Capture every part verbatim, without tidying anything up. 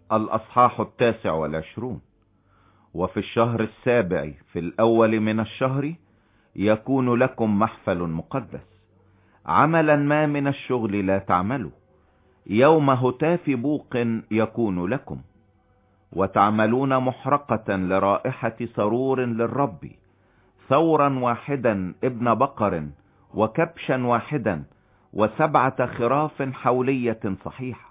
الأصحاح التاسع والعشرون. وفي الشهر السابع في الأول من الشهر يكون لكم محفل مقدس، عملا ما من الشغل لا تعملوا، يوم هتاف بوق يكون لكم، وتعملون محرقة لرائحة سرور للرب، ثورا واحدا ابن بقر، وكبشا واحدا، وسبعة خراف حولية صحيحة،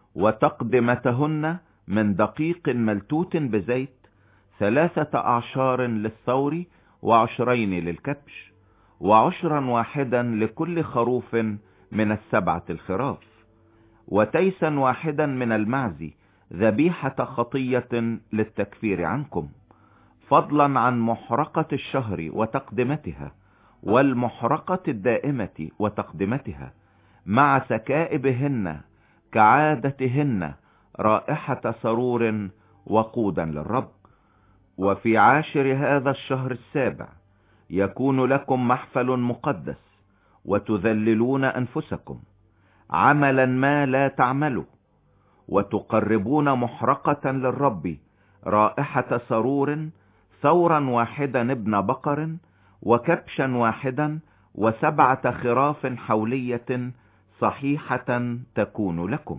وتقدمتهن من دقيق ملتوت بزيت، ثلاثة أعشار للثور، وعشرين للكبش، وعشرا واحدا لكل خروف من السبعة الخراف، وتيسا واحدا من المعز، ذبيحة خطية للتكفير عنكم، فضلا عن محرقة الشهر وتقدمتها، والمحرقة الدائمة وتقدمتها، مع سكائبهن كعادتهن، رائحة سرور وقودا للرب. وفي عاشر هذا الشهر السابع يكون لكم محفل مقدس، وتذللون أنفسكم، عملا ما لا تعملوا، وتقربون محرقة للرب، رائحة سرور، ثورا واحدا ابن بقر، وكبشا واحدا، وسبعة خراف حولية صحيحة تكون لكم،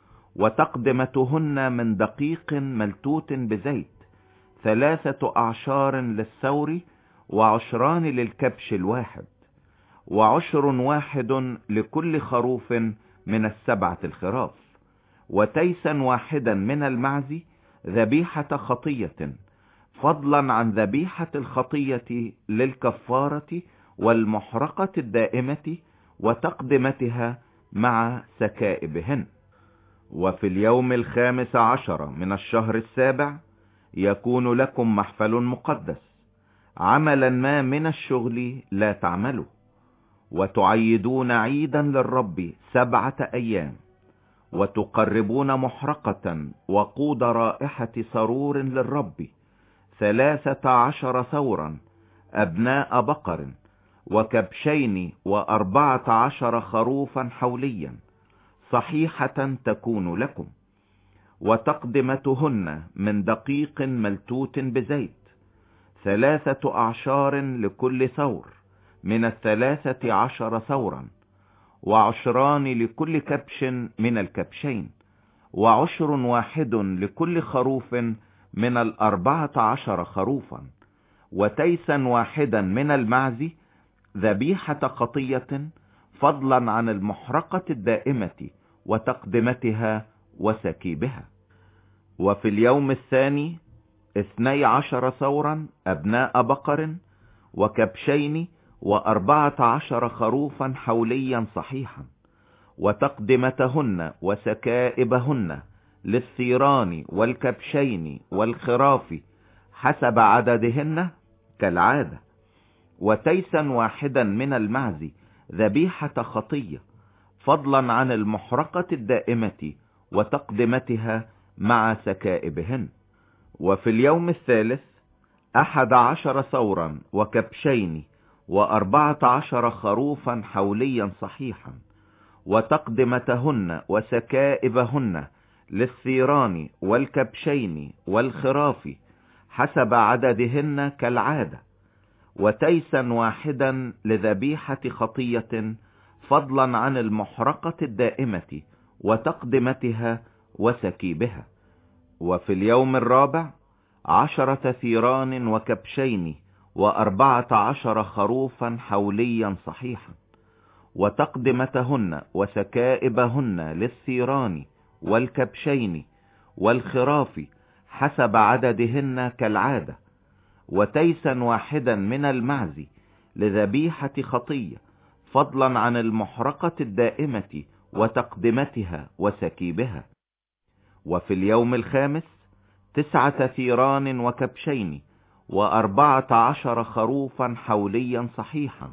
وتقدمتهن من دقيق ملتوت بزيت، ثلاثة أعشار للثور، وعشران للكبش الواحد، وعشر واحد لكل خروف من السبعة الخراف، وتيسا واحدا من المعز، ذبيحة خطية، فضلا عن ذبيحة الخطية للكفارة، والمحرقة الدائمة وتقدمتها مع سكائبهن. وفي اليوم الخامس عشر من الشهر السابع يكون لكم محفل مقدس، عملا ما من الشغل لا تعملوا، وتعيدون عيدا للرب سبعة أيام، وتقربون محرقة وقود رائحة سرور للرب، ثلاثة عشر ثورا أبناء بقر، وكبشين، وأربعة عشر خروفا حوليا صحيحة تكون لكم، وتقدمتهن من دقيق ملتوت بزيت، ثلاثة أعشار لكل ثور من الثلاثة عشر ثورا، وعشران لكل كبش من الكبشين، وعشر واحد لكل خروف من الأربعة عشر خروفا، وتيسا واحدا من المعز، ذبيحة خطية، فضلا عن المحرقة الدائمة وتقدمتها وسكيبها. وفي اليوم الثاني اثني عشر ثورا أبناء بقر، وكبشين، وأربعة عشر خروفا حوليا صحيحا، وتقدمتهن وسكائبهن للثيران والكبشين والخراف حسب عددهن كالعادة، وتيسا واحدا من المعز، ذبيحة خطية، فضلا عن المحرقة الدائمة وتقدمتها مع سكائبهن. وفي اليوم الثالث أحد عشر ثورا وكبشين، وأربعة عشر خروفا حوليا صحيحا، وتقدمتهن وسكائبهن للثيران والكبشين والخراف حسب عددهن كالعادة، وتيسا واحدا لذبيحة خطية، فضلا عن المحرقة الدائمة وتقدمتها وسكيبها. وفي اليوم الرابع عشرة ثيران وكبشين، وأربعة عشر خروفا حوليا صحيحا، وتقدمتهن وسكائبهن للثيران والكبشين والخراف حسب عددهن كالعادة، وتيسا واحدا من المعز لذبيحة خطية، فضلا عن المحرقة الدائمة وتقدمتها وسكيبها. وفي اليوم الخامس تسعة ثيران وكبشين، وأربعة عشر خروفا حوليا صحيحا،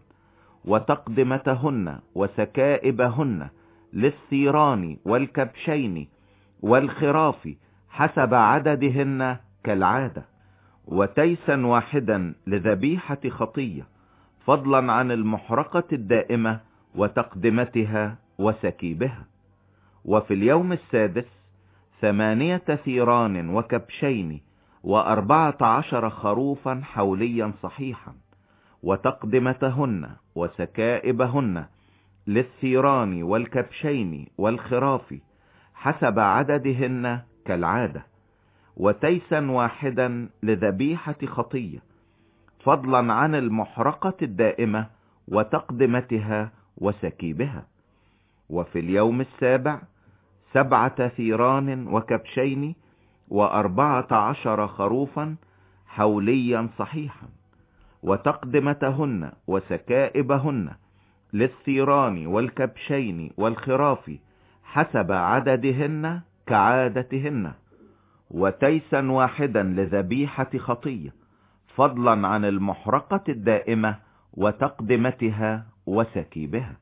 وتقدمتهن وسكائبهن للثيران والكبشين والخراف حسب عددهن كالعادة، وتيسا واحدا لذبيحة خطية، فضلا عن المحرقة الدائمة وتقدمتها وسكيبها. وفي اليوم السادس ثمانية ثيران وكبشين وأربعة عشر خروفا حوليا صحيحا، وتقدمتهن وسكائبهن للثيران والكبشين والخراف حسب عددهن كالعادة، وتيسا واحدا لذبيحة خطية، فضلا عن المحرقة الدائمة وتقدمتها وسكيبها. وفي اليوم السابع سبعة ثيران وكبشين وأربعة عشر خروفا حوليا صحيحا، وتقدمتهن وسكائبهن للثيران والكبشين والخراف حسب عددهن كعادتهن، وتيسا واحدا لذبيحة خطية، فضلا عن المحرقة الدائمة وتقدمتها وسكيبها.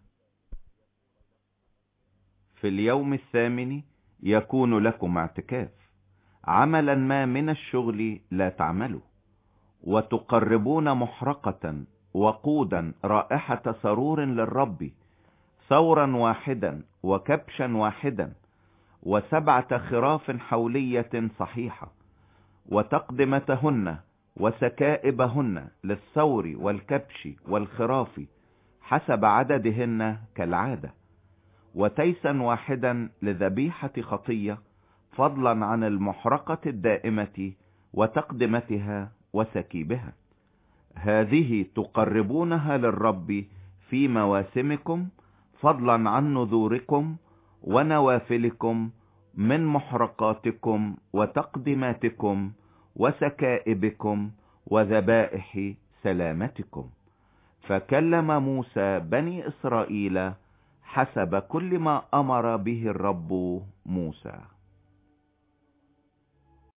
في اليوم الثامن يكون لكم اعتكاف، عملا ما من الشغل لا تعملوا، وتقربون محرقة وقودا رائحة سرور للرب، ثورا واحدا وكبشا واحدا وسبعة خراف حولية صحيحة، وتقدمتهن وسكائبهن للثور والكبش والخراف حسب عددهن كالعادة، وتيسا واحدا لذبيحة خطية، فضلا عن المحرقة الدائمة وتقدمتها وسكيبها. هذه تقربونها للرب في مواسمكم، فضلا عن نذوركم ونوافلكم من محرقاتكم وتقدماتكم وسكائبكم وذبائح سلامتكم. فكلم موسى بني إسرائيل حسب كل ما أمر به الرب موسى.